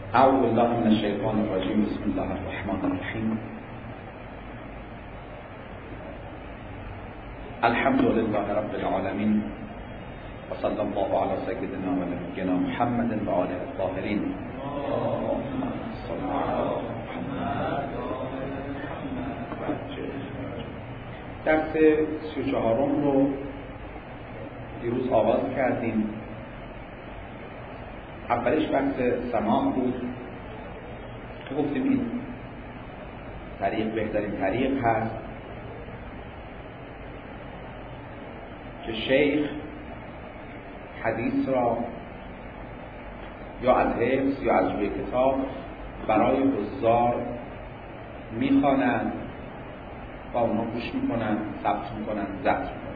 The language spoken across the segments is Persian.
اعوذ بالله من الشیطان الرجیم. بسم الله الرحمن الرحیم. الحمد لله رب العالمین و صلی الله علی سیدنا و نبینا محمد و آله الطاهرین. درس 34 رو دیروز آغاز کردیم. اولش بحث سماع بود که گفتیم این طریق بهترین طریق هست که شیخ حدیث را یا از حفظ یا از روی کتاب برای حضار میخوانند و اونا گوش میکنن، ثبت میکنن، ضبط میکنن.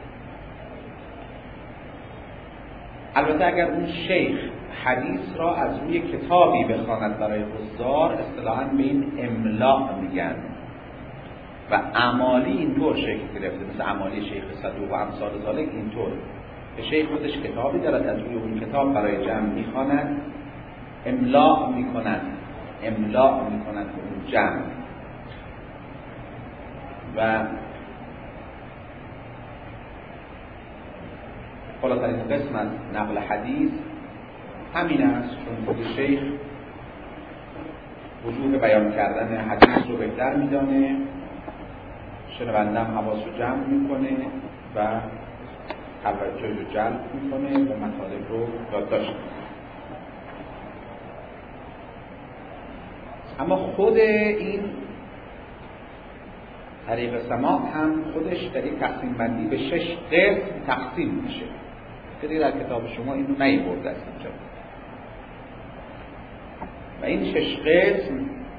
البته اگر اون شیخ حدیث را از روی کتابی بخواند برای حضار، اصطلاحاً به این املاء میگن و اعمالی اینطور شکل گرفته، مثل اعمالی شیخ صدوق و امثال ذالک. اینطور که شیخ خودش کتابی دارد، از روی اون کتاب برای جمع میخواند، املاء میکنند به اون جمع. و بالاترین قسم از نقل حدیث همین است، چون خود شیخ وجوب بیان کردن حدیث رو بهتر میدانه، شنوندم حواس رو جمع میکنه و توجه رو جلب میکنه و مطالب رو یادداشت میکنه. اما خود این طریق سماع هم خودش در این تقسیم بندی به 6 قسم تقسیم میشه که در کتاب شما اینو نیاورده است اینجا. و این 6 قسم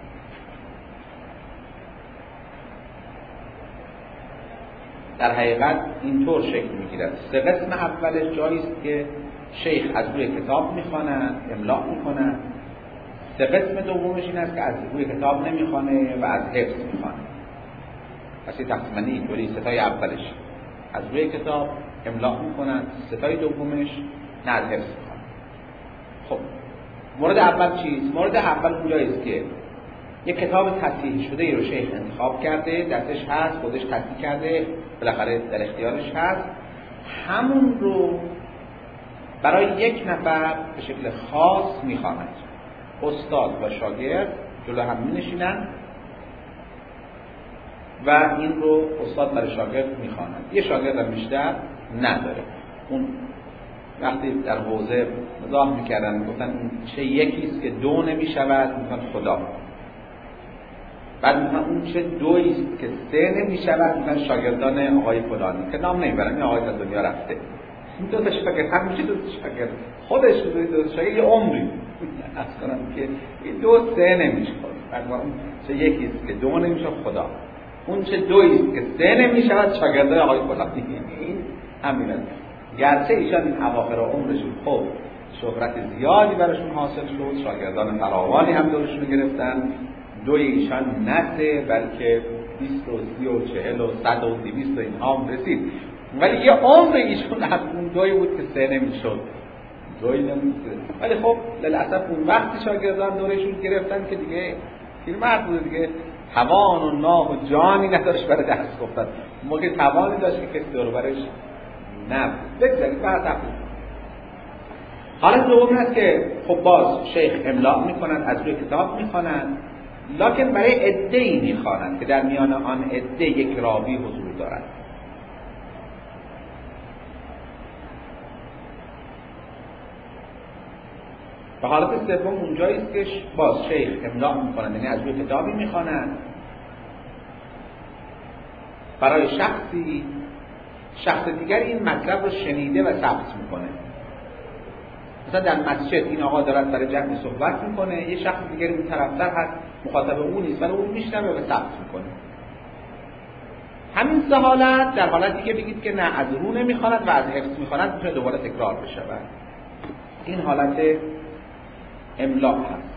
در حقیقت اینطور شکل میگیرد. 3 قسم اولش جایی است که شیخ از روی کتاب میخواند، املاء میکند. 3 قسم دومش این است که از روی کتاب نمیخوانه و از حفظ میخوانه. پس این تقسیم بندی اینطوری: 3 اولش از روی کتاب املاء میکنند، 3 دومش نه از حفظ میخوانه. خب مورد اول چیست؟ مورد اول اونجایی است که یک کتاب تصحیح شده ای رو شیخ انتخاب کرده، دستش هست، خودش تصحیح کرده، بالاخره در اختیارش هست، همون رو برای یک نفر به شکل خاص میخواند. استاد و شاگرد جلو هم می‌نشینند و این رو استاد برای شاگرد میخواند. یه شاگرد هم بیشتر نداره. اون وقتی در حوزه مزاح میکردن میگفتن این چه یکیست که 2 نمیشود، میگن خدا. بعد میگن اون چه 2 است که 3 نمیشود، میگن شاگردان آقای فلانی که نام نمیبرن، این آقای از دنیا رفته. این 2 شاگرد هم میشه 2 شاگرد، خودش 2 شاگرد یه عمری از کنم که 2 3 نمیشه. بعد اون چه یکیست که 2 نمیشه خدا، اون چه 2 است که 3 نمیشود، شاگردان آقای فلانی. این همینه. گرچه ایشان این اواخر عمرشون خب شهرت زیادی براشون حاصل شد، شاگردان فراوانی هم دورشون گرفتن، 2 ایشان نه 3 بلکه 20 و 30 و 40 و 100 و 200 اینها هم رسید. ولی یه عمر ایشون از اون 2 بود که 3 نمیشد، 2 نمیشد. ولی خب للاسف اون وقتی شاگردان دورشون گرفتن که دیگه مرد بود، دیگه توان و نام و جانی نداشت برای درس گفتن. موقع توانی داشت که کسی دور برش نه بگذارید بعد تقریب. حالت دوم هست که خب باز شیخ املاء میکنند، از روی کتاب میخوانند، لکن برای عده‌ای میخوانند که در میان آن عده یک راوی حضور دارد. و حالت سوم اونجایی است که باز شیخ املاء میکنند، یعنی از روی کتابی میخوانند برای شخص دیگر این مطلب رو شنیده و ثبت میکنه. مثلا در مسجد این آقا دارد برای جمع صحبت میکنه، یه شخص دیگر این طرف‌تر هست، مخاطب اون نیست ولی اون میشنوه و ثبت میکنه. همین 3 حالت، در حالتی که بگید که نه از رو نمیخواند و از حفظ میخواند، میتونه دوباره تکرار بشه. این حالت املاء هست.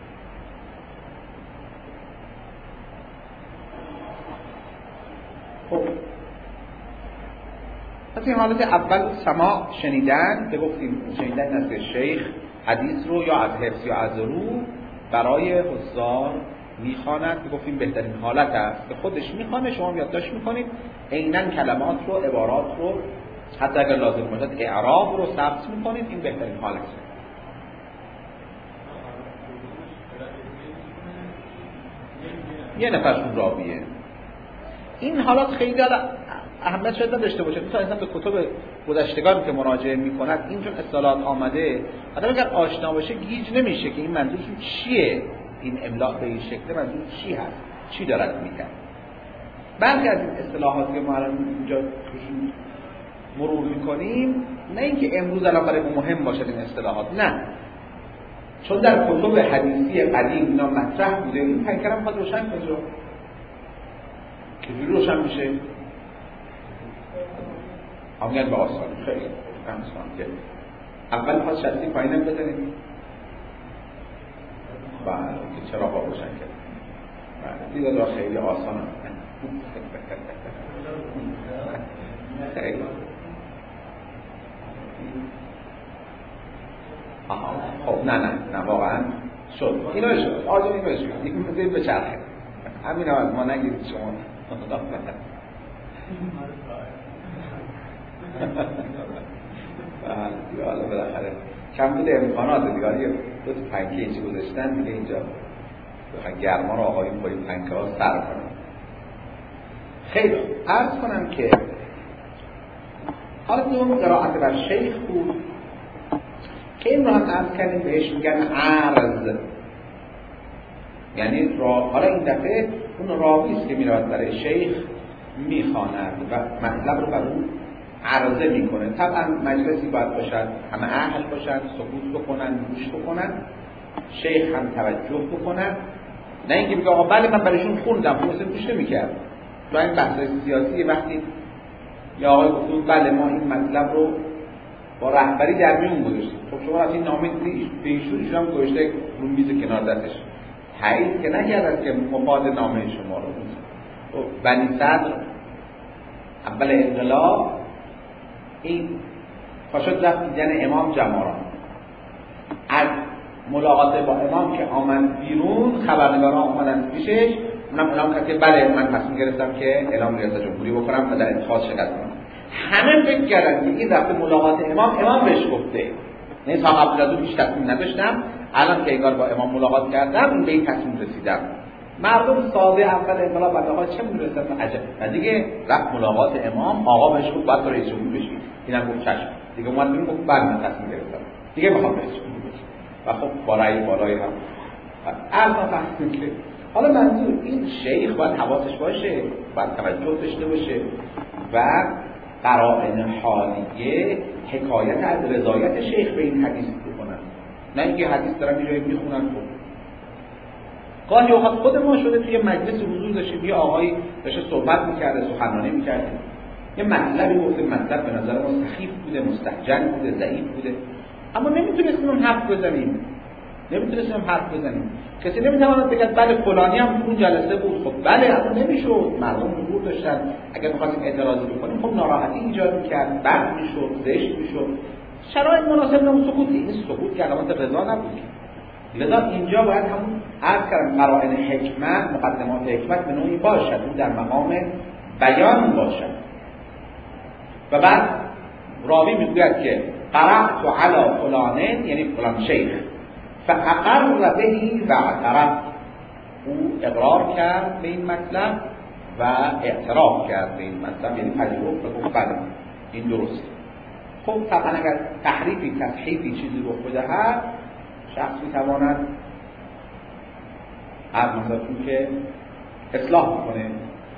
خب پس این حالت اول سماع شنیدن که گفتیم شنیدن از شیخ حدیث رو یا از حفظ یا از رو برای حضار میخواند که گفتیم بهترین حالت است که خودش میخوانه، شما یادداشت میکنید، عیناً کلمات رو، عبارات رو، حتی اگر لازم باشد اعراب رو ثبت میکنید. این بهترین حالت است. یه نفرشون راویه. این حالات خیلی اهمیت شاید نداشته باشه. مثلا انسان به کتب گذشتگان که مراجعه میکند این چون اصطلاحات آمده، آدم اگر آشنا باشه گیج نمیشه که این منظورشون چیه، این املاء به این شکل منظور چی هست، چی دارد میگن. برخی از این اصطلاحاتی که ما الان اینجا مرور میکنیم، نه اینکه امروز الان برای مهم باشد این اصطلاحات، نه، چون در کتب حدیثی قدیم اینا مطرح بوده. این پنکرم خواهد روشن کنید رو که روشن میشه آمین به آسان خیلی آسان که اول پاس شدی پایینم بزنید که چرا با روشن کرد دیگه را خیلی آسان خیلی خب نه واقعا شد اینا شد آجا اینو شد این بذارید به چرخه همین هم از ما نگیرید شما دیگه حالا بالاخره کم بوده امکانات دیگه یه دو تا پنکه اینجا گذاشتن دیگه اینجا بخواه گرما رو آقایون با این پنکه ها سر کنن. خیلی عرض کنم که حالا اون قرائت بر شیخ بود که این رو هم عرض کردیم بهش میگن عرض، یعنی حالا این دفعه اون راویست که میرود برای شیخ میخواند و مطلب رو بر اون عرضه میکنه. طبعا مجلسی باید باشد همه اهل باشن، سکوت بکنن، گوش بکنن، شیخ هم توجه بکنن، نه اینکه بگه آقا بله من برایشون خوندم خب مثلا گوش نمیکرد. تو این بحث‌های سیاسی وقتی یا آقای گفتون بله ما این مطلب رو با رهبری در میون گذاشتیم، خب شما از این نامه دیدی به ایشون هم گذاشته رو میز کنار دستش تایید که نکرد که مفاد نامه شما رو بنی صدر اول انقلاب این پاشد رفت دیدن امام جماران. از ملاقات با امام که آمد بیرون خبرنگاران آمدن پیشش، اونم اعلام کرد که بله من تصمیم گرفتم که اعلام ریاست جمهوری بکنم و در انتخابات شرکت کنم. همه فکر کردن که این رفته ملاقات امام بهش گفته، نه صاحب عبدالعزیز هیچ تصمیم نداشتم، الان که انگار با امام ملاقات کردم این به این تصمیم رسیدم. مردم ساده اول انقلاب بعد چه می‌رسن عجب. و دیگه رفت ملاقات امام، آقا بهش گفت باید رئیس جمهور بشی، اینم گفت چشم. دیگه اومد میگه گفت بعد من تصمیم گرفتم دیگه میخوام رئیس جمهور بشم. و خب بالای هم اما فهمیدم که حالا منظور این شیخ باید حواسش باشه، باید توجه داشته باشه و قرائن حالیه حکایت از رضایت شیخ به این حدیث بکنن، نه اینکه حدیث دارن یه جایی میخونن. خب گاهی اوقات خود ما شده توی مجلس حضور داشتیم، یه آقایی داشته صحبت میکرده، سخنرانی میکرده، یه مطلبی گفته، مطلب به نظر ما سخیف بوده، مستهجن بوده، ضعیف بوده، اما نمیتونستیم حرف بزنیم. کسی نمیتواند بگه بله فلانی هم تو اون جلسه بود. خب بله اما نمیشد، مردم حضور داشتن، اگر بخواستیم اعتراضی بکنیم خب ناراحتی ایجاد میکرد، بد میشد، زشت میشد، شرایط مناسب نبود. این سکوت که علامت رضا نبود. لذا اینجا باید همون عرض کردم قرائن حکمت، مقدمات حکمت به نوعی باشد، اون در مقام بیان باشد. و بعد راوی میگوید که قرأت علی فلان، یعنی فلان شیخ، فاقر بهی و اعترف، او اقرار کرد به این مطلب و اعتراف کرد به این مطلب، یعنی پذیرفت و گفت بله این درست. خب طبعا اگر تحریفی تصحیفی چیزی رخ بدهد شخص میتواند از مطلبی که اصلاح میکنه.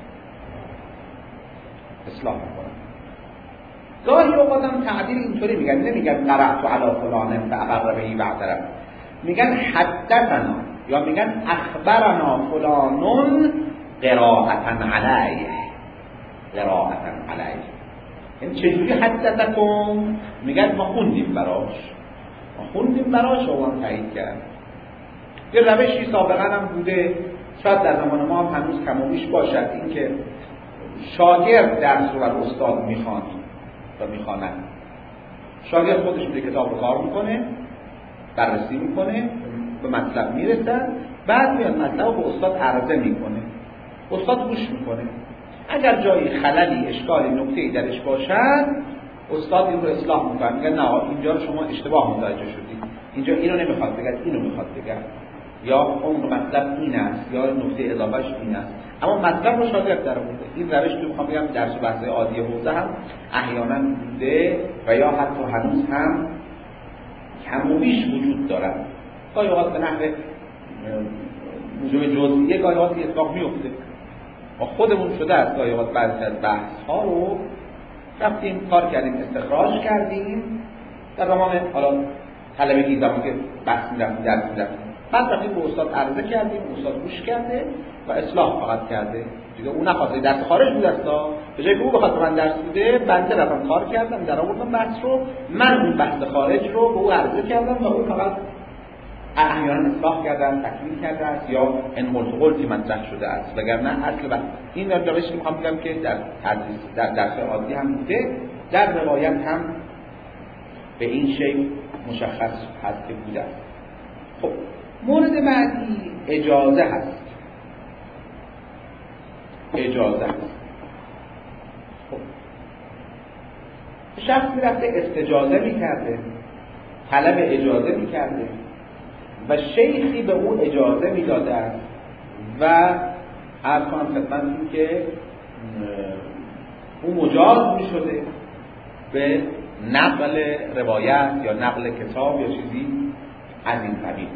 گاهی اوقات هم تعبیر اینطوری میگن، نمیگن قرأت علی فلان فاقر بهی و اعترف، میگن حدثنا یا میگن اخبرنا فلانون قراءتا علیه. این چجوری حدثکم؟ میگن ما خوندیم براش و هم تایید کرد. یه روشی سابقا هم بوده، شاید در زمان ما هم هنوز کم و بیش باشد، این که شاگرد درس رو بر استاد میخواند. شاگرد خودش میره کتاب رو کار میکنه، بررسی میکنه، به مطلب میرسن، بعد میاد مطلب به استاد عرضه میکنه، استاد گوش میکنه. اگر جایی خللی، اشکالی، نکته‌ای درش باشد، استاد این رو اصلاح میکنه، میگه نه اینجا رو شما اشتباه متوجه شدید، اینجا اینو نمیخواد بگه، اینو میخواد بگه، یا اون مطلب این است، یا نکته اضافهش این است. اما مطلب رو شاگرد در آورده. این روش که میخوام بگم درس و بحث عادی حوزه هم احیانا بوده و یا حتی هنوز هم کم و بیش وجود دارد. گاهی اوقات به نحو موضوع جزئیه گاهی اوقات اتفاق میفته. ما خودمون شده است گاهی اوقات بعضی از بحث ها رو رفتیم کار کردیم، استخراج کردیم در زمان حالا طلبگی، زمانی که بحث می‌رفتیم درس می‌رفتیم، بعد رفتیم به استاد عرضه کردیم، استاد گوش کرده و اصلاح فقط کرده دیگه. اون نخواسته درس خارج بود استا، به جای که او بخواد من درس بده، بنده رفتم کار کردم، در آوردم بحث رو، من اون بحث خارج رو به او عرضه کردم و او فقط احیانا اصلاح کردن، تکمیل کرده است یا انقلت قلتی مطرح شده است. وگرنه اصل بحث این روشی که میخوام بگم که در تدریس در درس عادی هم بوده، در روایت هم به این شکل مشخص هست که بوده است. خب مورد بعدی اجازه هست. اجازه هست. خب شخص میرفته استجازه میکرده، طلب اجازه میکرده و شیخی به او اجازه میداده است و عرض کنم خدمتتون که او مجاز میشده به نقل روایت یا نقل کتاب یا چیزی از این قبیل.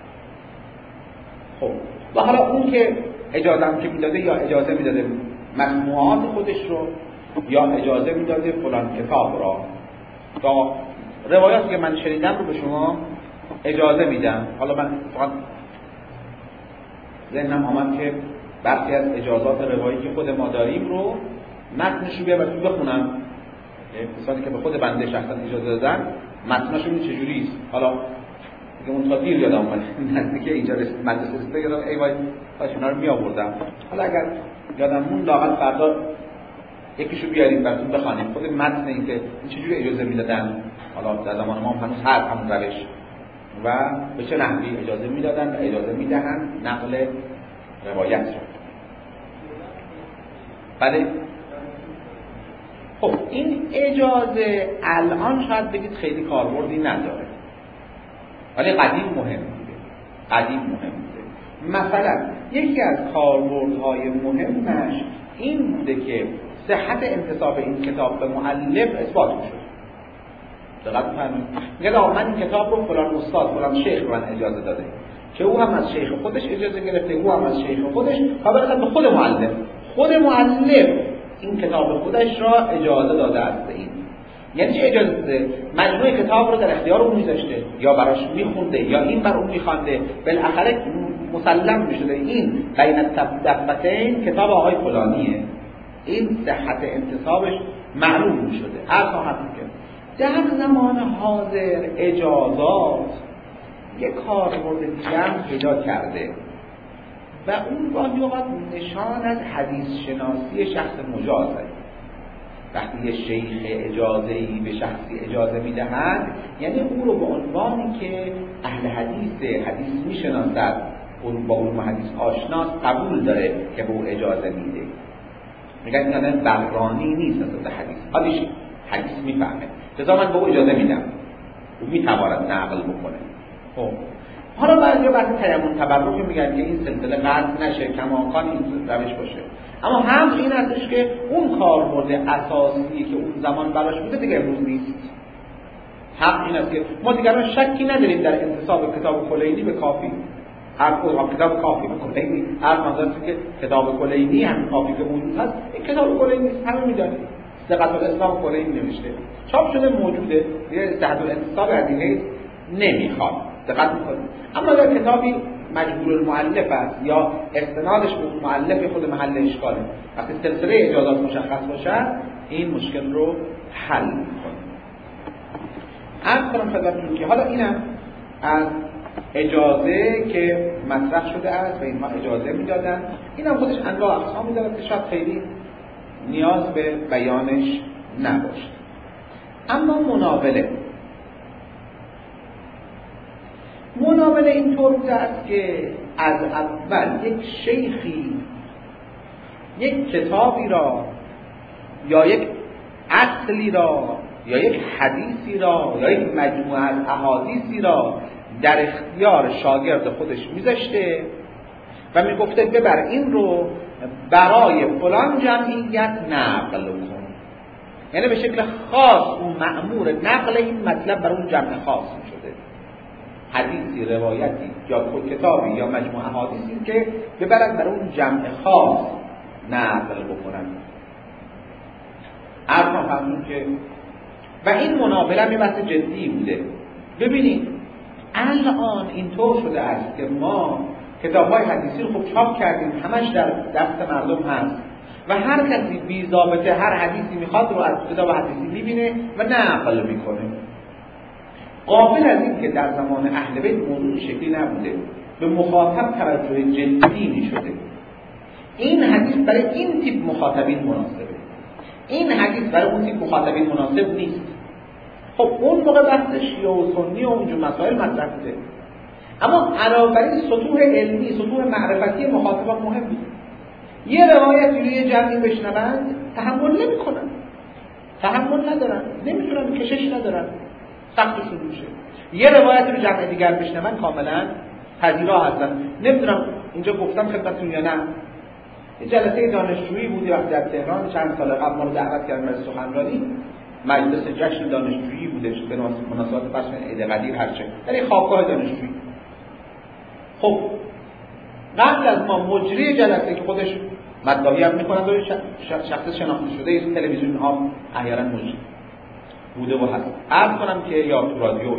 خب و حالا اون که اجازه هم که میداده یا اجازه میداده مجموعات خودش رو یا اجازه میداده فلان کتاب را، تا روایاتی که من شنیدم رو به شما اجازه میدم. حالا من فقط ذهنم آمد که برخی از اجازات روایی که خود ما داریم رو متنش رو بیارم بخونم، مثلا که به خود بنده شخصا اجازه دادن، متنش رو چجوری است. حالا دیگه اون تا دیر یادم اومد نزدیک اینجا مدرسه رسیده یادم ای وای کاش اونا رو میآوردم. حالا اگر یادم مون لااقل فردا یکیشو بیاریم براتون بخونیم خود متن این که چجوری اجازه میدادن. حالا در زمان ما هنوز هست همون روش و به چه نحوی اجازه میدادن و اجازه میدهن نقل روایت رو. بله خب این اجازه الان شاید بگید خیلی کاربردی نداره، ولی قدیم مهم بوده. قدیم مهم بوده. مثلا یکی از کاربردهای مهمش این بوده که صحت انتساب این کتاب به مؤلف اثبات میشد. دقت کنید میگه من این کتاب رو فلان استاد فلان شیخ من اجازه داده، که او هم از شیخ خودش اجازه گرفته، او هم از شیخ خودش، و بعد به خود مؤلف، خود مؤلف این کتاب خودش را اجازه داده است. این یعنی چه اجازه داده؟ مجموعه کتاب رو در اختیار اون میذاشته یا براش میخونده یا این بر اون میخوانده، بالاخره مسلم میشده این بین الدفتین کتاب آقای فلانیه، این صحت انتسابش معلوم میشده. هر خواهد که در زمان حاضر اجازات یک کاربرد دیگه هم پیدا کرده و اون گاهی اوقات نشان از حدیث شناسی شخص مجازه. وقتی یه شیخ اجازه‌ای به شخصی اجازه میدهند، یعنی او رو به عنوانی که اهل حدیث میشناسد، اون با علوم حدیث آشناست، قبول داره که به او اجازه میده. میگن این آدم بغرانی نیست اصلا حدیث میفهمه، لذا من به او اجازه میدم، او میتواند نقل بکنه. خب حالا بعضی بحث تیمم تبرک میگن که این سلسله قطع نشه، کماکان این روش باشه، اما هم این هستش که اون کاربرد اساسی که اون زمان براش بوده دیگه امروز نیست. حق این است که ما دیگران شکی نداریم در انتساب کتاب کلینی به کافی، کتاب کافی به کلینی، هر منظورتی که کتاب کلینی هم کافی که موجود هست، این کتاب کلینی همه میدونید دقت الاسلام کلینی نوشته، چاپ شده، موجوده، دیگه تحت الانتساب از این نمیخواد. دقت میکنید. اما اگر کتابی مجبور المؤلف است یا استنادش به مؤلف خود محل اشکاله، وقتی سلسله اجازات مشخص باشد این مشکل رو حل میکنه. عرض کنم خدمتتون که حالا اینم از اجازه که مطرح شده است و اینها اجازه میدادن، اینم خودش انواع اقسامی داره که شاید خیلی نیاز به بیانش نباشه. اما مناوله منابله اینطور بوده است که از اول یک شیخی یک کتابی را یا یک اصلی را یا یک حدیثی را یا یک مجموعه از احادیثی را در اختیار شاگرد خودش میذاشته و میگفته ببر این رو برای فلان جمعیت نقل کن، یعنی به شکل خاص اون مأمور نقل این مطلب بر اون جمع خاص شده، حدیثی، روایتی یا کتابی یا مجموعه احادیثی که ببرن بر اون جمع خاص نقل بکنن. عرفان فهمون که و این منابله بحث جدی بوده. ببینید الان اینطور شده است که ما کتاب‌های حدیثی رو خوب چاپ کردیم، همش در دست مردم هست و هر کسی بی ضابطه هر حدیثی میخواد رو از کتاب حدیثی میبینه و نقل میکنه. غافل از این که در زمان اهل بیت موضوع شکلی نبوده، به مخاطب توجه جدی میشده. این حدیث برای این تیپ مخاطبین مناسبه، این حدیث برای اون تیپ مخاطبین مناسب نیست. خب اون موقع بحث شیعه و سنی و اونجور مسائل مطرح بوده، اما علاوه بر این سطوح علمی، سطوح معرفتی مخاطبان مهم بود. یه روایت روی جمعی بشنوند تحمل نمی‌کنن، تحمل ندارن، نمیتونن، کشش ندارن، سختشون میشه. یه روایت رو جمع دیگر بشنوند کاملا پذیرا هستن. نمیدونم اینجا گفتم خدمتتون یا نه، یه جلسه دانشجویی بود وقتی در تهران چند سال قبل ما رو دعوت کردن از سخنرانی، مجلس جشن دانشجویی بوده به مناسبت فصل عید قدیر هرچه در این خوابگاه دانشجویی. خب قبل از ما مجری جلسه که خودش مدعی هم میکنند و شخص شناخته شده این تلویزیون ها احیانا مجری بوده و هست، عرض کنم که یا تو رادیو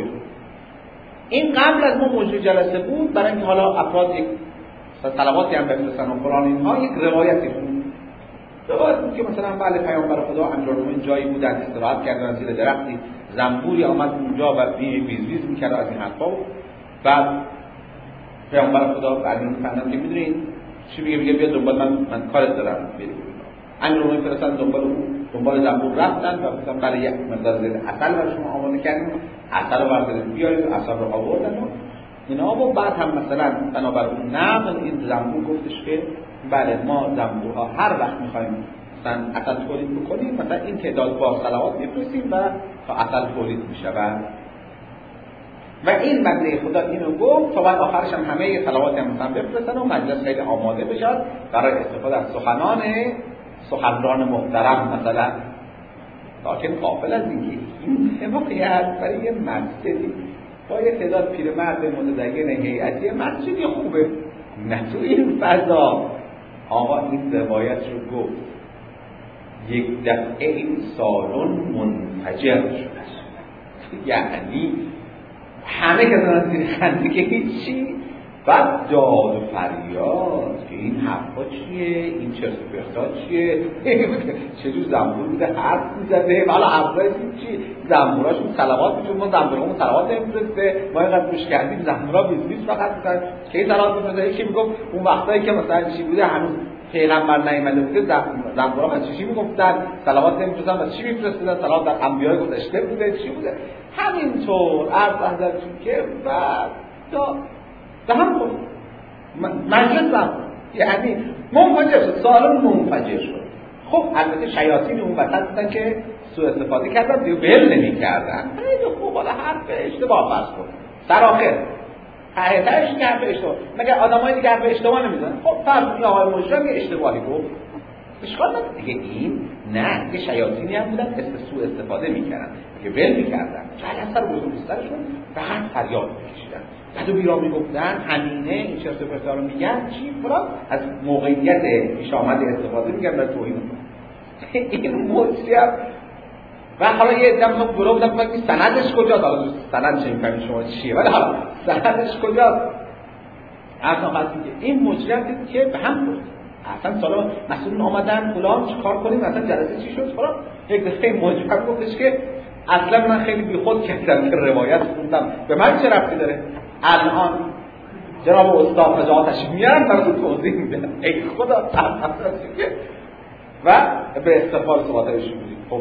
این قبل از ما مجری جلسه بود برای اینکه حالا افراد یک صلواتی هم بفرستن و فلان اینها، یک روایتی بود که مثلا بعد پیامبر خدا انجام جایی بودن استراحت کردن زیر درختی، زنبوری آمد اونجا و بیز میکرد از این حرفا. بعد پیامبر خدا بعد این فهمیدن که میدونین چی میگه بیا دنبال من کارت دارم، برید انجام فرستادن دنبال زنبور رفتن و گفتن برای یک مقدار زیر عسل برای شما آماده کردیم، عسل رو بردارید بیارید، عسل رو آوردن و اینا. و بعد هم مثلا بنابر اون نقل این زنبور گفتش که بله ما زنبورها هر وقت میخوایم مثلا عسل تولید بکنیم مثلا این تعداد با صلوات میفرستیم و تا عسل تولید میشه. و این بنده خدا اینو گفت تا بعد آخرش هم همه صلوات هم مثلا بفرستن و مجلس خیلی آماده بشه برای استفاده از سخنران محترم مثلا. لکن غافل از اینکه این حماقیت برای یه مسجدی با یه تعداد پیرمرد متدین هیئتی مسجدی خوبه، نه تو این فضا. آقا این روایت رو گفت یک دفعه این سالن منفجر شد، یعنی همه کسان زیر خنده که هیچی، بعد داد و فریاد که این حرفا چیه، این چرت و پرتا چیه، چجور زنبور بوده حرف میزده، حالا حرفای چی، زنبوراشون صلوات میشه، ما زنبورامون صلوات نمیفرسته، ما اینقدر گوش کردیم زنبورا بیز فقط میگن که صلوات میفرسته. یکی میگفت اون وقتایی که مثلا چی بوده هنوز پیغمبر نیامده بوده زنبورا از چی میگفتن صلوات نمیفرستن، از چی میفرستادن، صلوات در انبیاء گذشته بوده چی بوده. همینطور عرض حضرتون که بعد تا هم بود مجلس هم یعنی منفجر شد، سالن منفجر شد. خب البته شیاطین اون وسط بودن که سوء استفاده کردن دیگه بل نمی کردن. خیلی خوب، حالا حرف اشتباه فرض کن سر آخر تهش که حرف اشتباه، مگر آدمای دیگه حرف اشتباه نمیزنن. خب فرض کن آقای مجرم یه اشتباهی گفت، اشکال نداره دیگه. این نه، دیگه شیاطینی هم بودن سوء استفاده میکردن که بل میکردن، جلسه رو بزرگ سرشون بعد فریاد میکشیدن، بعد و بیرا میگفتن همینه این چرت و پرتا رو میگن چی فلان، از موقعیت پیش آمده استفاده میگن در توهین این مجرم. و حالا یه عده مثلا گروه بودن که سندش کجاست، حالا سند چه می‌فهمید شما چیه، ولی حالا سندش کجاست. اصلا وقتی که این مجرم دید که به هم خورد، اصلا سالا مسئولین آمدن فلان چیکار کنیم، اصلا جلسه چی شد فلان. یک دفعه مجرم گفتش که اصلا من خیلی بیخود کردم که روایت خوندم، به من چه ربطی داره، الان جناب استاد فجاعتش میارن براتون توضیح میدن. ای خدا و به استفاده صحبتش میدید. خب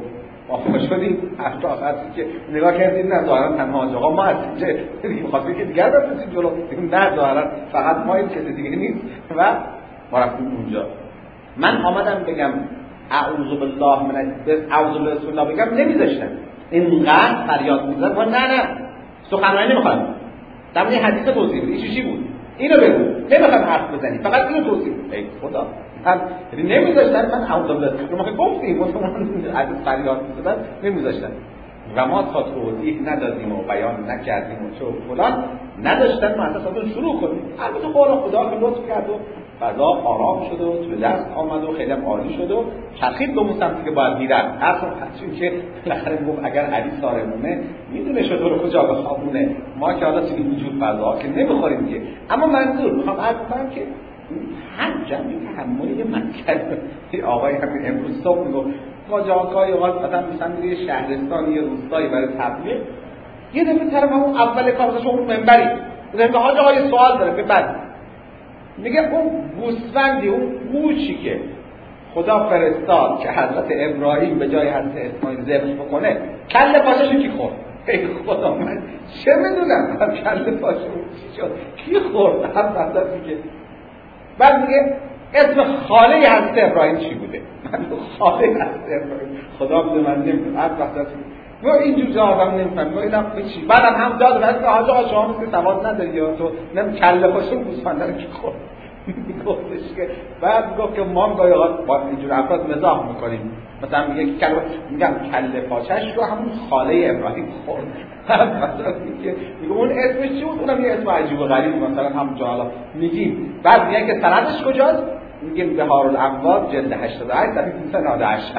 ما شدیم اطراف که نگاه کردیم نه ظاهرا تنها آقا ما هستیم که می‌خواستیم که دیگر بفرستیم جلو، نه ظاهرا فقط ما این کسی دیگه نیست و ما رفتیم اونجا. من آمدم بگم اعوذ بالله من اعوذ بالله رسول الله بگم نمیذاشتن، اینقدر فریاد می‌زدن ما نه سخنرانی نمی‌خوام، در مورد حدیث توضیح بدید چی بود اینو بگو، نمی‌خوام حرف بزنی فقط اینو توضیح بده. ای خدا یعنی نمیذاشتن. من اعوذ بالله ما که گفتیم مثلا حدیث فریاد می‌زدن نمیذاشتن و ما تا توضیح ندادیم و بیان نکردیم و چه فلان نداشتن ما اصلا شروع کنیم. البته خدا که لطف کرد و فضا آرام شد و تو دست آمد و خیلی عالی شد و چرخید به اون سمتی که باید میرفت. اصلا چون که بالاخره گفت اگر علی صارمونه میدونه شطور کجا بخوابونه، ما که حالا توی وجود فضا که نمیخوریم که. اما منظور میخوام عرض کنم که هر جمعی تحملی مسئله آقای همین امروز صبح میگفت ما جاهای اوقات مثلا میریم شهرستان یا روستایی برای تبلیغ، یه دفعه طرف همون اول کارش اون منبری میگه حاج آقا یه سوال داره که بعد میگه اون گوسفندی اون قوچی که خدا فرستاد که حضرت ابراهیم به جای حضرت اسماعیل ذبح بکنه کله پاشاشو کی خورد؟ ای خدا من چه میدونم کله پاشو چی شد کی خورد؟ هر وقتی که بعد میگه اسم خاله حضرت ابراهیم چی بوده؟ من خاله حضرت ابراهیم خدا بده من نمیدونم. هر وقتی ما اینجور جوابم نمیفهمم اینا چی. بعدم هم داد بعد حاج آقا شما مثل سواد نداری یا تو نم کله پاشو گوسفند رو کی خورد؟ گفتش که بعد گفت که ما گاهی اوقات با اینجور افراد مزاح میکنیم، مثلا میگه میگم کله پاچش رو همون خاله ابراهیم خورد. مثلا میگه اون اسمش چی بود؟ اونم یه اسم عجیب و غریب مثلا همون جا حالا میگیم. بعد میگه که سندش کجاست؟ میگیم بهار الانوار جلد 88 صفحه 398.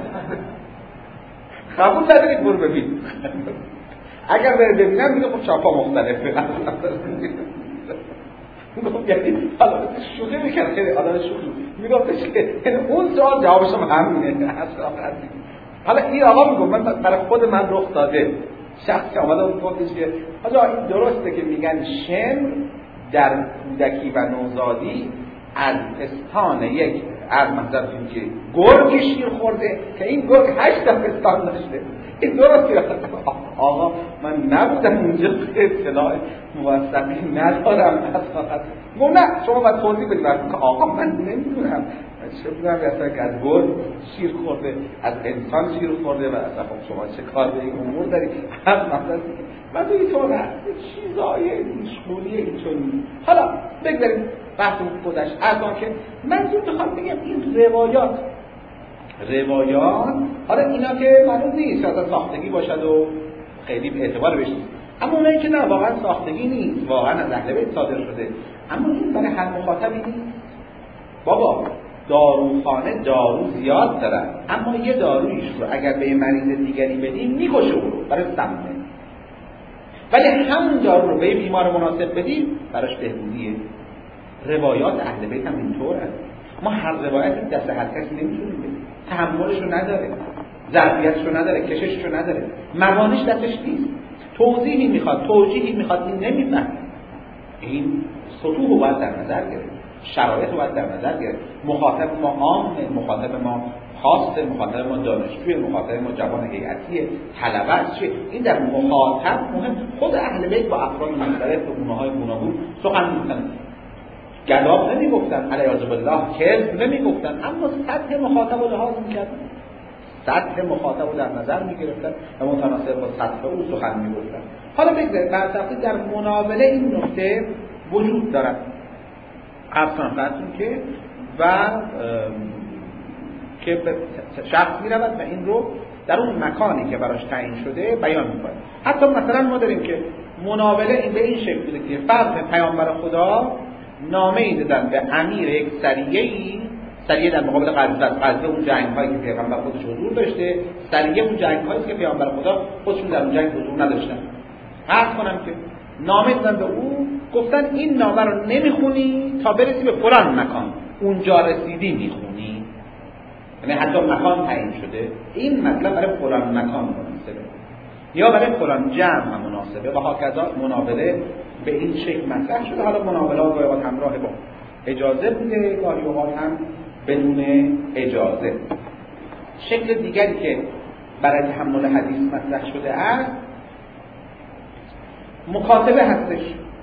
قبول ندارید برو ببین. اگر بره ببینم میگه خب چاپا مختلفه. میگم یعنی حالا شوخی میکرد خیلی آدم شوخی میگفتش که اون سوال جوابش هم همینه. حالا این آقا میگم من برای خود من رخ داده شخصی آمده اون گفتش که حالا این درسته که میگن شمر در کودکی و نوزادی از پستان یک از مثلا که گرگ شیر خورده که این گرگ 8 پستان داشته. این درسته آقا من نبودم اونجا اطلاع موثقی ندارم اصلا. نه شما باید توضیح بدید که آقا من نمیدونم چه بودم اصلا که از گرگ شیر خورده از انسان شیر خورده و اصلا خب شما چه کار به این امور دارید. هم مثلا بعد اینطور هست چیزای مشغولی اینطوری. حالا بگذاریم بحث خودش اصلا که منظور میخوام بگم این روایات حالا اینا که معلوم نیست اصلا ساختگی باشد و خیلی به اعتبار بشه، اما اونایی که نه واقعا ساختگی نیست، واقعا از اهل بیت صادر شده، اما این برای هر مخاطبی نیست. بابا داروخانه دارو زیاد دارن، اما یه دارویش رو اگر به یه مریض دیگری بدیم میکشه اون رو برای سمنه، ولی همون دارو رو به یه بیمار مناسب بدیم براش بهبودیه. روایات اهل بیت هم اینطور هست. ما هر روایتی دست هر کسی نمیتونیم بدیم، تحملش رو نداره، ظرفیتش رو نداره، کششش رو نداره، موانعش دستش نیست، توضیحی میخواد، توجیهی میخواد، این نمیفهمه. این سطوح رو باید در نظر گرفت، شرایط رو باید در نظر گرفت. مخاطب ما عامه، مخاطب ما خاصه، مخاطب ما دانشجوی، مخاطب ما جوان هیئتیه، طلبه است. این در مخاطب مهم. خود اهل بیت با افراد مختلف و گونه‌های گوناگون سخن می‌گفتن، گداب نمیگفتن، علیاذ بالله کذب نمیگفتن، اما سطح مخاطب رو لحاظ میکردن، سطح مخاطب رو در نظر میگرفتن و متناسب با سطح او سخن میگفتن. حالا بگذارید برطرفی در مناوله این نکته وجود دارد. اصلا فرضون که که شخص میرود و این رو در اون مکانی که براش تعیین شده بیان میکنه. حتی مثلا ما داریم که مناوله این به این شکل بوده که فرض پیامبر خدا نامه‌ای دادن به امیر یک سریه در مقابل غزه اون جنگ‌هایی که پیامبر خودش حضور داشته، سریه اون جنگ‌هایی که پیامبر خدا خودشون در اون جنگ حضور نداشتن. عرض کنم که نامه دادن به او، گفتن این نامه رو نمیخونی تا برسی به فلان مکان، اونجا رسیدی میخونی، یعنی حتی مکان تعیین شده، این مطلب برای فلان مکان مناسبه یا برای فلان جمع هم مناسبه و هاکذا مناوله به این شکل مطرح شده. حالا مناولات گاهی اوقات همراه با اجازه بوده، گاهی اوقات هم بدون اجازه. شکل دیگری که برای تحمل حدیث مطرح شده است مکاتبه هستش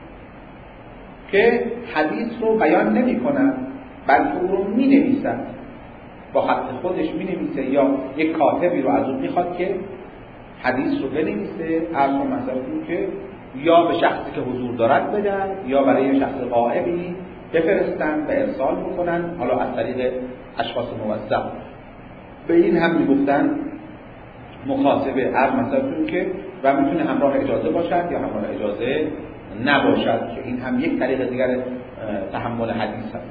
که حدیث رو بیان نمی کنن بلکه او رو می نویسن، با خط خودش می نویسه یا یک کاتبی رو از اون میخواد که حدیث رو بنویسه. عرض مثلا که یا به شخصی که حضور دارد بدن یا برای شخص غائبی بفرستن و ارسال بکنن، حالا از طریق اشخاص موثق. به این هم میگفتن مکاتبه. عرض مثلا که و میتونه همراه اجازه باشد یا همراه اجازه نباشد که این هم یک طریق دیگر تحمل حدیث هست.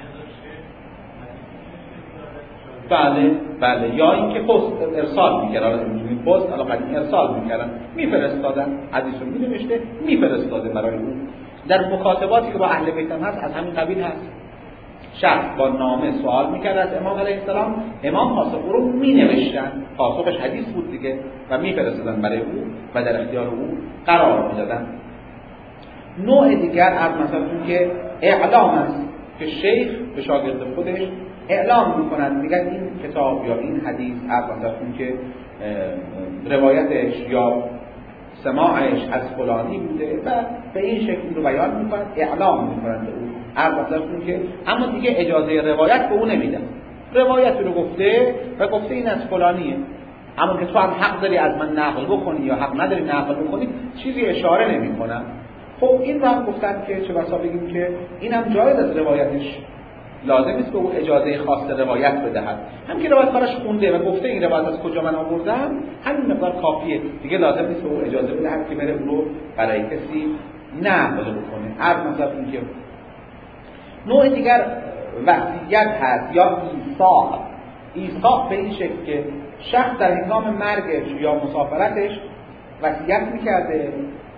بله یا اینکه پست ارسال میکردن، این پست الان قدیم ارسال میکردن، میفرستادن، حدیث رو مینوشته میفرستاده برای اون. در مکاتباتی که با اهل بیت هم هست از همین قبیل هست. شخص با نامه سوال میکرد از امام علیه السلام، امام پاسخ رو مینوشتن، پاسخش حدیث بود دیگه، و میفرستادن برای او و در اختیار او قرار میدادن. نوع دیگر از مثلا که اعلام است که شیخ به شاگرد خودش اعلام میکنند، میگن این کتاب یا این حدیث مثلا که روایتش یا سماعش از فلانی بوده و به این شکل رو بیان میکنند، اعلام میکنند به او. مثلا که اما دیگه اجازه روایت به او نمیدن. روایت رو گفته و گفته این از فلانیه، اما که تو هم حق داری از من نقل بکنی یا حق نداری نقل بکنی چیزی اشاره نمیکنن. خب این رو هم گفتن که چه بسا بگیم که اینم جایز از روایتش لازم نیست به او اجازه خاص روایت بدهد. هم که روایت کارش خونده و گفته این روایت از کجا من آوردم، همین مقدار کافیه دیگه، لازم نیست به او اجازه بدهد که بره اون رو برای کسی نقل بکنه. هر مثلا این که نوع دیگر وصیت هست یا ایثاق به این شکل که شخص در هنگام مرگش یا مسافرتش وصیت میکرده.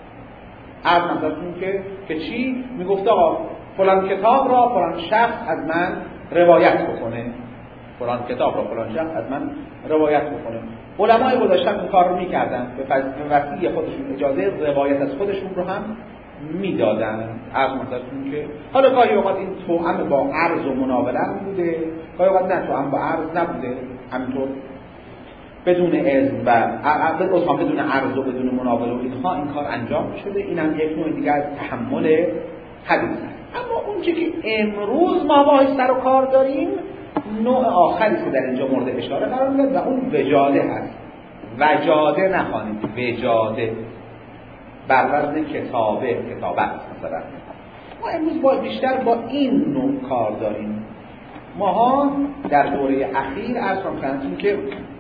از مثلا که چی میگفته آقا فلان کتاب را فلان شخص از من روایت بکنه، فلان کتاب را فلان شخص از من روایت بکنه. علمای گذاشتن این کار رو میکردن، به وصی خودشون اجازه روایت از خودشون رو هم میدادن. از مثلا که حالا گاهی اوقات این توأم با عرض و مناوله بوده، گاهی اوقات نه توأم با عرض نبوده، همینطور بدون اذن و بدون عرض و بدون مناوله و اینها این کار انجام شده. این هم یک نوع دیگر از تحمل حدیث است. اما اون چیزی که امروز ما باهاش سر و کار داریم نوع آخری که در اینجا مورد اشاره قرار می‌گیره و اون وجاده هست. وجاده نخوانید، وجاده بر وزن کتابت مثلا. ما امروز بیشتر با این نوع کار داریم. ماها در دوره اخیر اصلا کردیم که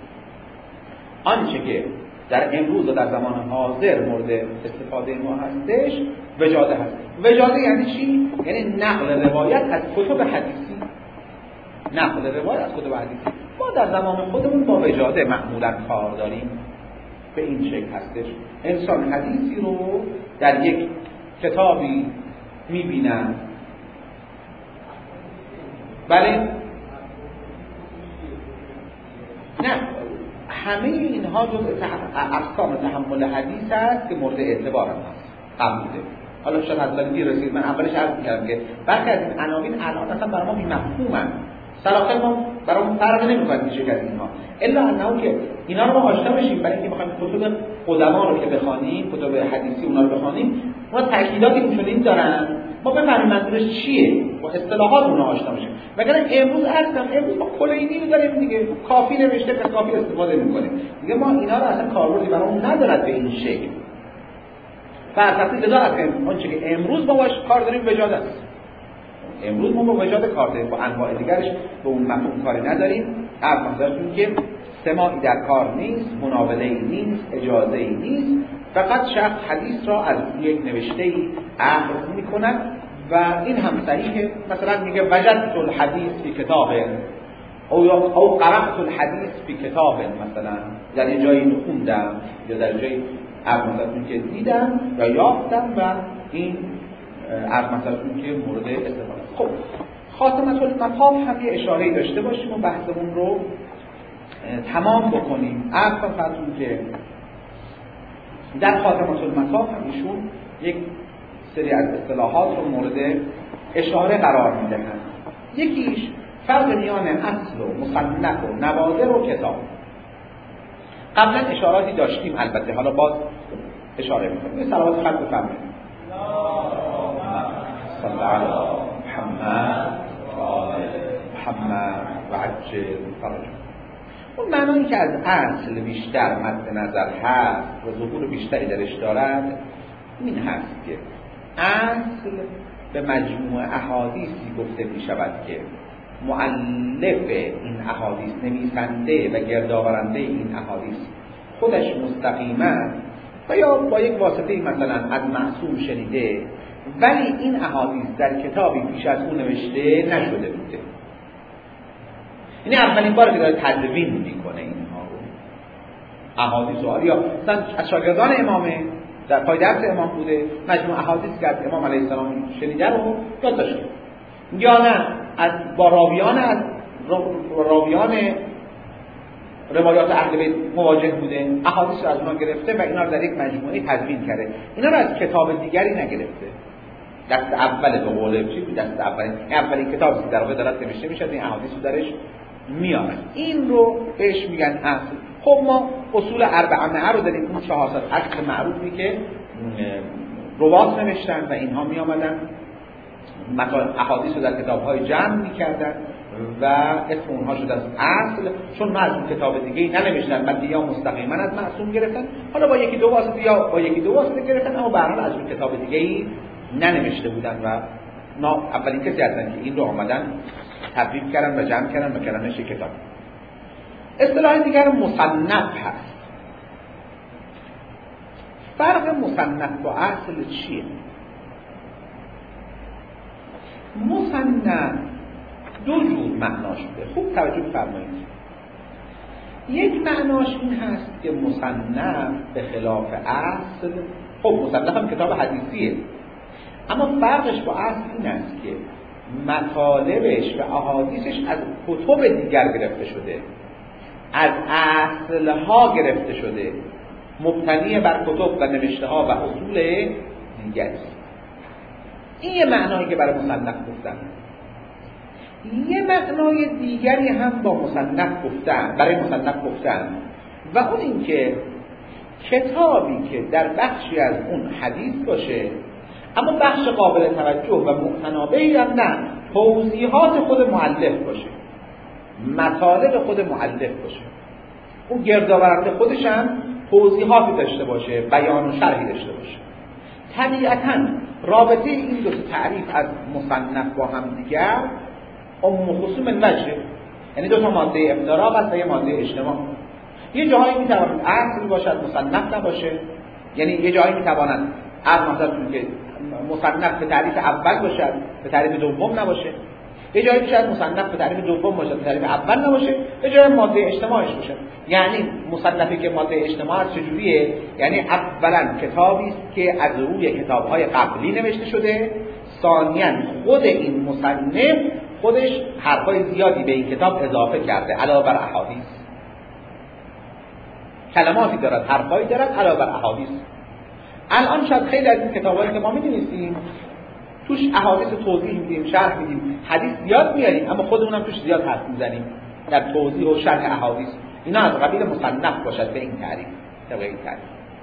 آنچه که در امروز و در زمان حاضر مورد استفاده ما هستش وجاده هست. وجاده یعنی چی؟ یعنی نقل روایت از کتب حدیثی. نقل روایت از کتب حدیثی. ما در زمان خودمون با وجاده معمولا کار داریم. به این شکل هستش. انسان حدیثی رو در یک کتابی میبینن. بله؟ نه. همه اینها جزء احکام تحمل حدیث هست که مورد اعتبار هم هست. قبوله. حالا شاید حضرت دیر رسید، من اولش عرض می‌کردم که برخی از این عناوین الان اصلا برای ما بی‌مفهومن. سلاخل ما برامون فرق نمی‌کنه میشه از اینها. الا انه که اینا رو ما آشنا بشیم، برای اینکه بخوایم کتب قدما رو که بخوانیم، کتب حدیثی اونا رو بخوانیم، اونا تأکیداتی اونجوری دارن، ما بفهمیم منظورش چیه، با اصطلاحات اونها آشنا بشیم. مگر امروز امروز ما کلینی رو داریم دیگه، کافی نوشته که کافی استفاده می‌کنیم. دیگه ما اینا رو اصلا کاربردی برامون ندارد به این شکل. فرضاً لذا آنچه که امروز ما باش کار داریم وجاده است. امروز ما با وجاده کار داریم، با انواع دیگرش به اون مفهوم کاری نداریم. البته که سماعی در کار نیست، مناوله‌ای نیست، اجازه‌ای نیست، فقط شخص حدیث را از یک نوشته‌ای اخذ می‌کند و این هم صحیحه. مثلا میگه وجدت الحدیث فی کتاب او قرأت الحدیث فی کتاب، مثلا در یه جایی خوندم یا در جایی مثلا که دیدم یا یافتم و این مثلا که مورد استفاده. خب خاتمه المطاف هم یه اشاره‌ای داشته باشیم و بحثمون رو تمام بکنیم. فرض که در خاتمه المطاف هم ایشون یک سری از اصطلاحات رو مورد اشاره قرار میدهند. یکیش فرق میان اصل و مصنف و نوادر و کتاب. قبلا اشاراتی داشتیم البته، حالا باز اشاره میکنیم. صلوات خط بفرمایید. صلی الله علی محمد و آل محمد و عجل فرجهم. اون معنایی که از اصل بیشتر مد نظر هست و ظهور بیشتری درش دارد این هست که اصل به مجموع احادیثی گفته می شود که مؤلف این احادیث، نویسنده و گردآورنده این احادیث خودش مستقیما و یا با یک واسطه مثلا از معصوم شنیده، ولی این احادیث در کتابی پیش از اون نوشته نشده بوده. این اولین بار که داره تدوین میکنه اینها رو، احادیث رو، یا مثلا از شاگردان امامه در پای درس امام بوده، مجموع احادیث که از امام علیه السلام شنیده رو یاد داشته، یا نه از با راویان روایات اهل بیت مواجه بوده، احادیث رو از اونها گرفته و اینا رو در یک مجموعه تدوین کرده. اینا رو از کتاب دیگری نگرفته. دست اول به قول چی بود؟ دست اولین کتابی که در واقع دارد نوشته میشه این احادیث رو درش میاره. این رو بهش میگن اصل. خب ما اصول اربعه رو داریم، اون 400 اصل معروفی که روات نوشتن و اینها می آمدن احادیث رو در کتاب‌های جمع می‌کردن و اسم اونها شد از اصل، چون معصوم کتاب دیگه ننوشتن، بلکه یا مستقیما از معصوم گرفتن، حالا با یکی دو واسطه یا با یکی دو واسطه گرفتن، اما به هر حال از اون کتاب دیگه ننوشته بودن و اولین کسی هستن که این رو آمدن تبریک کردن و جمع کردن و کردنش کتاب. اصطلاح دیگر مصنف هست. فرق مصنف با اصل چیه؟ مصنف دو جور معنا شده. خوب توجه فرمایید. یک معناش این هست که مصنف به خلاف اصل، خب مصنف هم کتاب حدیثیه، اما فرقش با اصل این است که مطالبش و احادیثش از کتب دیگر گرفته شده، از اصلها گرفته شده، مبتنی بر کتب و نوشته ها و اصول دیگری. این یه معنایی که برای مصنف گفتن. یه معنای دیگری هم با مصنف گفتن، برای مصنف گفتن، و اون این که کتابی که در بخشی از اون حدیث باشه اما بخش قابل توجه و مقتنابهی هم نه، توضیحات خود مؤلف باشه، مطالب خود مؤلف باشه، اون گردآورنده خودش هم توضیحاتی داشته باشه، بیان و شرحی داشته باشه. طبیعتاً رابطه این دو تعریف از مصنف با هم دیگر خصوم وجه، یعنی دو تا ماده افتراق است و یه ماده اجتماع. یه جاهایی میتواند اصل باشد مصنف نباشه، یعنی یه جاهایی میتواند مثلا که مصنف به تعریف اول باشد به تعریف دوم نباشه، یه جایی شاید مصنف به تعریف دوم باشه به تعریف اول نباشه، یه جایی ماده اجتماعش باشه. یعنی مصنفی که ماده اجتماع چجوریه؟ یعنی اولا کتابی است که از روی کتاب‌های قبلی نوشته شده، ثانیاً خود این مصنف خودش حرفای زیادی به این کتاب اضافه کرده علاوه بر احادیث، کلماتی دارد، حرفایی دارد علاوه بر احادیث. الان شاید خیلی از این کتابایی که ما می‌نویسیم توش احادیث توضیح میدیم، شرح میدیم، حدیث زیاد میاریم، اما خودمون هم توش زیاد حرف میزنیم در توضیح و شرح احادیث. اینا از قبیل مصنف باشد به این تعریف، طبق این تعریف.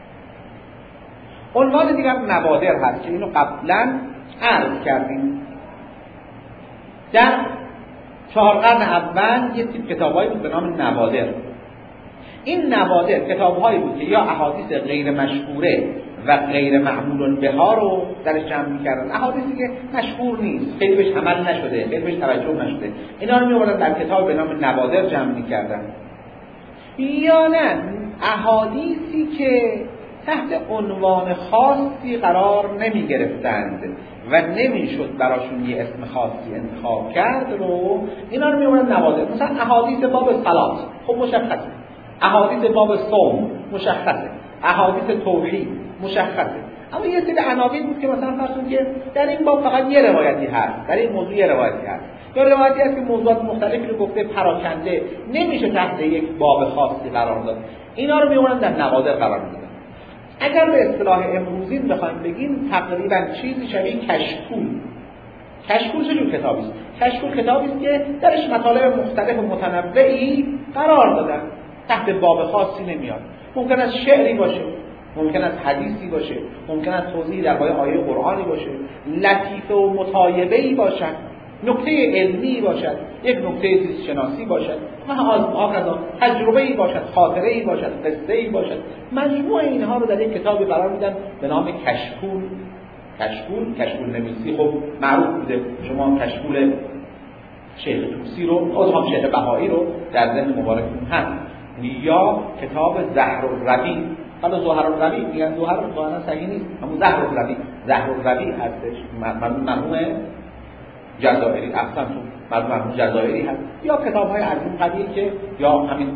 عنوان دیگر نوادر هست که اینو قبلا عرض کردیم. در 4 قرن اول یه تیپ کتابایی بود به نام نوادر. این نوادر کتاب‌هایی بود که یا احادیث غیر مشهوره و غیر معمول بها رو درش جمع می‌کردن، احادیثی که مشهور نیست، خیلی بهش عمل نشده، خیلی بهش توجه نشده، اینا رو می‌آوردن در کتاب به نام نوادر جمع می‌کردن. یا نه احادیثی که تحت عنوان خاصی قرار نمی‌گرفتند و نمی‌شد براشون یه اسم خاصی انتخاب کرد رو اینا رو می‌آوردن نوادر. مثلا احادیث باب صلات، خب مشخصه، احادیث باب صوم مشخصه، احادیث توحید مشخصه، اما یه سری عناوین بود که مثلا فرض کنید که در این باب فقط یه روایتی هست، در این موضوع یه روایتی هست، یا روایتی هست که موضوعات مختلفی رو گفته، پراکنده، نمیشه تحت یک باب خاصی قرار داد. اینا رو می‌آوردن در نوادر قرار میدادن. اگر به اصطلاح امروزی بخوایم بگیم تقریبا چیزی شبیه کشکول. کشکول چه جور کتابی است؟ کشکول کتابی است که درش مطالب مختلف و متنوعی قرار دادن. تحت باب خاصی نمیاد. ممکن است شعری باشه، ممکن است حدیثی باشه، ممکن است توضیحی درباره آیه قرآنی باشه، لطیفه و مطایبه‌ای باشد، نکته علمی باشد، یک نکته زیست شناسی باشد، هكذا تجربه‌ای باشد، خاطره‌ای باشد، قصه‌ای باشد. مجموع اینها رو در یک کتابی قرار میدن به نام کشکول. کشکول نویسی خب معروف بوده، شما کشکول شیخ طوسی رو، از شیخ بهایی رو در ذهن مبارکتون هست، یا کتاب زهرالربیع. حالا زهرالربیع میگن، زهر صحیح نیست، همون زهرالربیع هستش، مرحوم جزائری، اصلا تو مرحوم جزائری هست، یا کتاب‌های از این قبیل که یا همین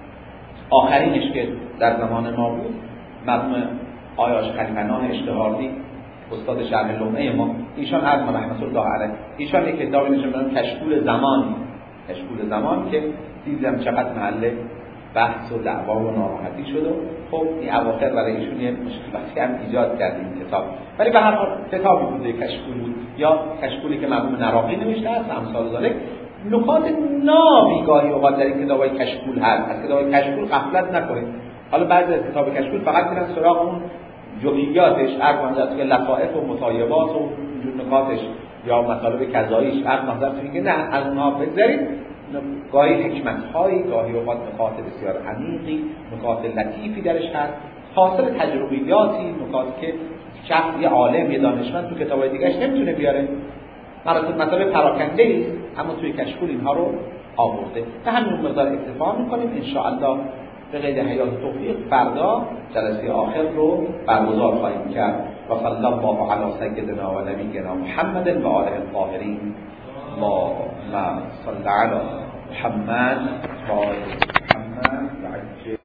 آخرینش که در زمان ما بود، مرحوم آیاش خلیفه‌ناه اشتهاردی، استاد شرح لمعه ما، ایشان از رحمت الله علیه، ایشان یک کتابی نوشته به نام کشکول زمان که دیدم چقدر محل بحث و دعوا و ناراحتی شد و خب این اواخر برای ایشون یه مشکلاتی هم ایجاد کرد این کتاب. ولی به هر حال کتابی بوده، کشکول بود، یا کشکولی که مرحوم نراقی نوشته است، امثال ذالک. نکات نابی گاهی اوقات در این کتابای کشکول هست. از کتابای کشکول غفلت نکنید. حالا بعضی از کتاب کشکول فقط میرن سراغ اون جزئیاتش، از که لطائف و مطایبات و اینجور نکاتش یا مطالب کذاییش نظرتون میگه نه، از اونها بگذارید. گاهی حکمت‌هایی، گاهی اوقات نکات بسیار عمیقی، نکات لطیفی درش هست، حاصل تجربیاتی، نکاتی که شخص یه عالم، یه دانشمند تو کتابای دیگه‌اش نمیتونه بیاره. مطالب پراکنده است، اما توی کشکول اینها رو آورده. به همین مقدار اکتفا می‌کنیم. ان شاء الله به قید حیات توفیق فردا جلسه آخر رو برگزار خواهیم کرد. و صلی الله علی سیدنا و نبینا محمد و آله الطاهرین. اللهم صل علی محمد و آل محمد.